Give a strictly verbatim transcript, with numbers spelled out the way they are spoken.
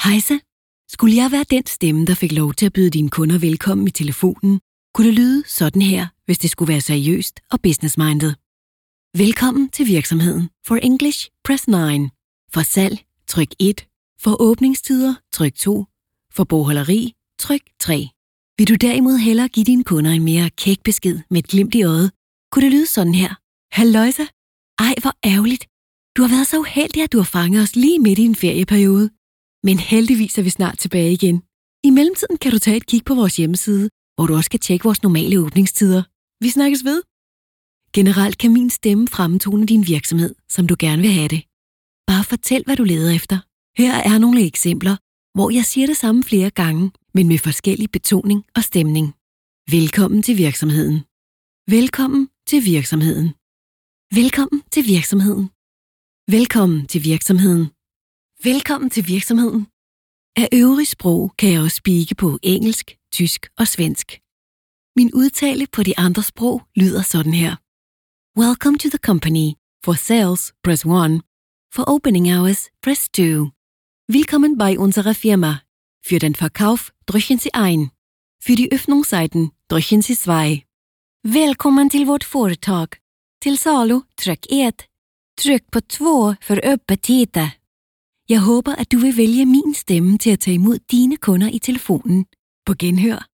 Hejsa. Skulle jeg være den stemme, der fik lov til at byde dine kunder velkommen i telefonen, kunne det lyde sådan her, hvis det skulle være seriøst og business-minded. Velkommen til virksomheden. For English, press nine. For salg, tryk et. For åbningstider, tryk to. For bogholderi, tryk tre. Vil du derimod hellere give dine kunder en mere kæk besked med et glimt i øjet, kunne det lyde sådan her. Halløjsa. Ej, hvor ærgerligt. Du har været så uheldig, at du har fanget os lige midt i en ferieperiode. Men heldigvis er vi snart tilbage igen. I mellemtiden kan du tage et kig på vores hjemmeside, hvor du også kan tjekke vores normale åbningstider. Vi snakkes ved. Generelt kan min stemme fremtone din virksomhed, som du gerne vil have det. Bare fortæl, hvad du leder efter. Her er nogle eksempler, hvor jeg siger det samme flere gange, men med forskellig betoning og stemning. Velkommen til virksomheden. Velkommen til virksomheden. Velkommen til virksomheden. Velkommen til virksomheden. Velkommen til virksomheden. Af øvrige sprog kan jeg også speake på engelsk, tysk og svensk. Min udtale på de andre sprog lyder sådan her. Welcome to the company. For sales, press one. For opening hours, press two. Willkommen bei unserer Firma. Für den Verkauf drücken Sie ein. Für die Öffnungszeiten drücken Sie zwei. Välkommen till vårt företag. Till salu, tryck ett. Tryk på två för öppettider. Jeg håber, at du vil vælge min stemme til at tage imod dine kunder i telefonen. På genhør.